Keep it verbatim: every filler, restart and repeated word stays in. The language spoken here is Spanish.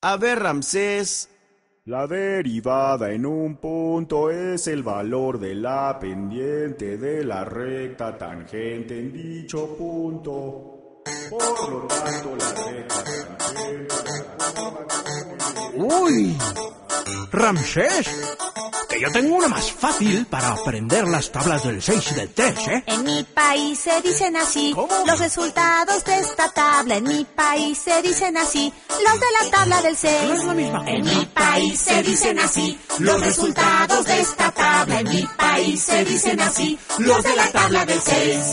A ver, Ramsés. La derivada en un punto es el valor de la pendiente de la recta tangente en dicho punto. Por lo tanto, la recta tangente... ¡Uy! Ramsés, que yo tengo una más fácil para aprender las tablas del seis y del tres, ¿eh? En mi país se dicen así. ¿Cómo? Los resultados de esta tabla. En mi país se dicen así. Los de la tabla del seis. No es la misma. En mi país se dicen así. Los resultados de esta tabla. En mi país se dicen así. Los de la tabla del seis.